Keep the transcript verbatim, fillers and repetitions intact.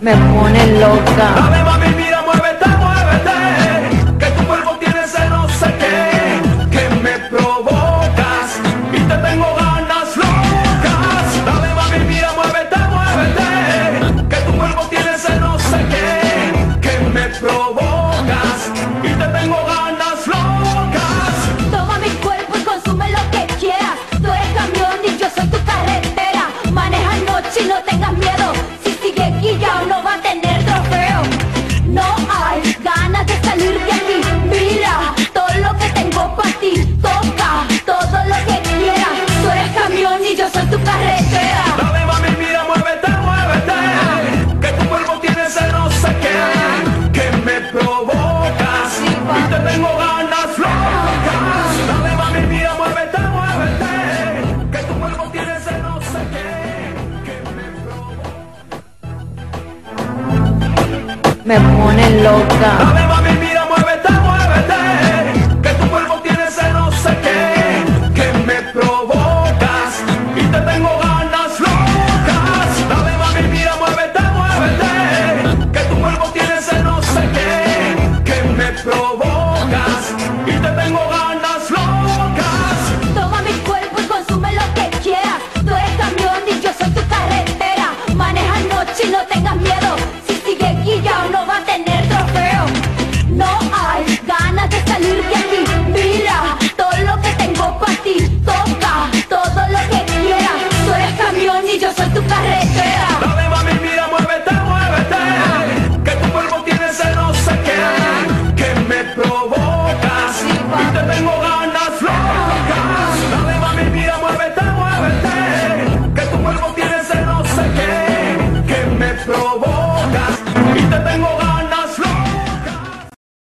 Me pone loca. Dale mami, mira, muévete, muévete, que tu cuerpo tiene ese no sé qué, que me provocas y te tengo ganas locas. Dale mami, mira, muévete, muévete, que tu cuerpo tiene ese no sé qué, que me provocas y te tengo ganas locas. Toma mi cuerpo y consume lo que quieras. Tú eres camión y yo soy tu carretera. Maneja noche y no tengas miedo. Si sigue guillado no va a tener trofeo. No hay ganas de salir de aquí. Mira todo lo que tengo para ti. Toca todo lo que quieras. Tú eres camión y yo soy tu carretera. Dale mami, mira, muévete, muévete, que tu cuerpo tiene ese no sé qué, que me provocas y te tengo ganas locas. Dale mami, mira, muévete, muévete, que tu cuerpo tiene ese no sé qué, que me provoca. Me pone loca.